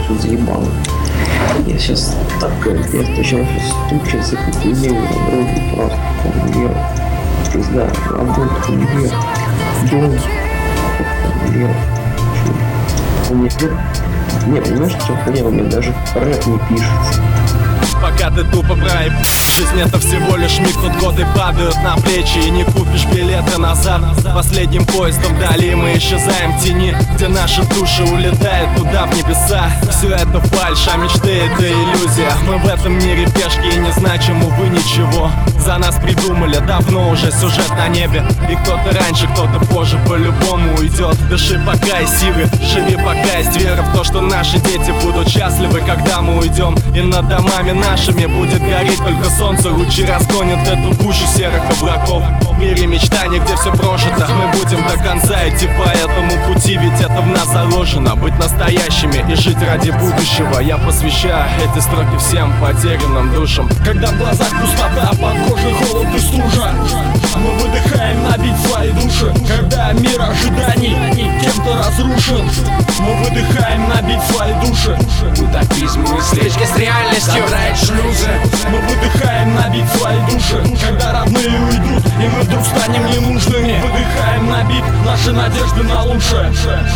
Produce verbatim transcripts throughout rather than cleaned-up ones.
тут заебало. Я сейчас так, я сейчас стучился, как умею, на дороге просто умел. Пизда, работу умел. Дом умел. Мне, не, понимаешь, что хуйня, у меня даже рэп не пишется. Пока ты тупо проеб, жизнь это всего лишь миг, тут годы падают на плечи, и не купишь билеты назад. Последним поездом вдали мы исчезаем в тени, где наши души улетают туда, в небеса. Все это фальшь, а мечты это иллюзия. Мы в этом мире пешки и не значим, увы, ничего. За нас придумали давно уже сюжет на небе, и кто-то раньше, кто-то позже по-любому уйдет. Дыши пока и силы, живи пока есть вера в то, что наши дети будут счастливы, когда мы уйдем. И над домами нашими будет гореть только солнце, лучи разгонят эту гущу серых облаков. В мире мечтаний, где все прожито, мы будем до конца идти по этому пути, ведь это в нас заложено. Быть настоящими и жить ради будущего. Я посвящаю эти строки всем потерянным душам. Когда в глазах пустота, под кожей холод и стужа, мы выдыхаем набить свои души. Когда мир ожиданий кем-то разрушен, мы выдыхаем набить свои души. Утопизм мысли, стычки с реальностью, забрать шлюзы. Мы выдыхаем набить свои души. Когда родные уйдут, и мы вдруг станем ненужными, выдыхаем набить наши надежды на лучшее.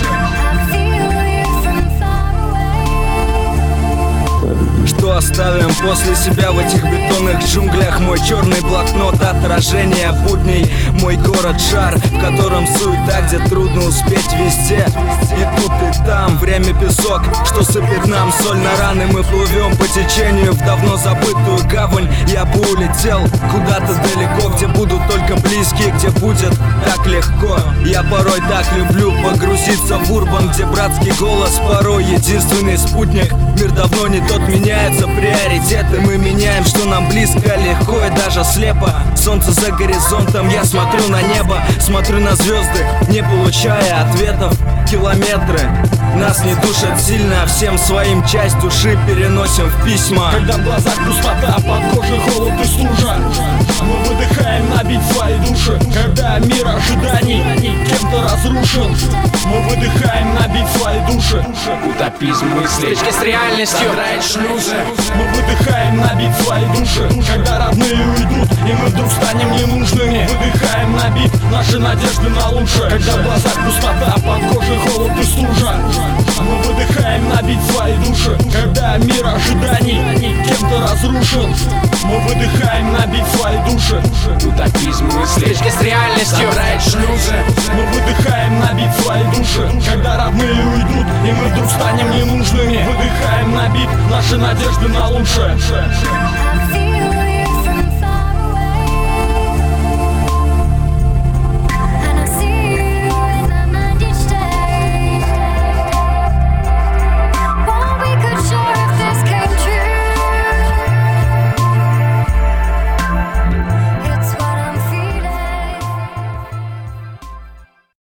Что оставим после себя в этих бетонных джунглях? Мой черный блокнот, отражение будней. Мой город шар, в котором суета, где трудно успеть везде. И тут и там время песок, что сыпет нам соль на раны. Мы плывем по течению в давно забытую гавань. Я бы улетел куда-то далеко, где будут только близкие, где будет так легко. Я порой так люблю погрузиться в урбан, где братский голос порой единственный спутник. Мир давно не тот, меняются приоритеты. Мы меняем, что нам близко, легко и даже слепо. Солнце за горизонтом, я смотрю на небо, смотрю на звезды, не получая ответов. Километры нас не душат сильно, всем своим часть души переносим в письма. Когда в глазах пустота, под кожей холод и стужа, мы выдыхаем набить свои души. Когда мир ожиданий кем-то разрушен, мы выдыхаем набить свои души. Утопизм мысли, стычки с реальностью, забрать шлюзы. Мы выдыхаем набить свои души. Когда родные уйдут, и мы вдруг станем ненужными, выдыхаем набить наши надежды на лучшее. Когда в глазах пустота, под кожей холод и стужа, мы выдыхаем набить свои души. Когда мир ожиданий кем-то разрушен, мы выдыхаем набить свои души. Утопизм мысли, стычки с реальностью, забрать шлюзы. Мы выдыхаем набить свои души. Когда родные уйдут, и мы вдруг станем ненужными, выдыхаем набить наши надежды на лучшее.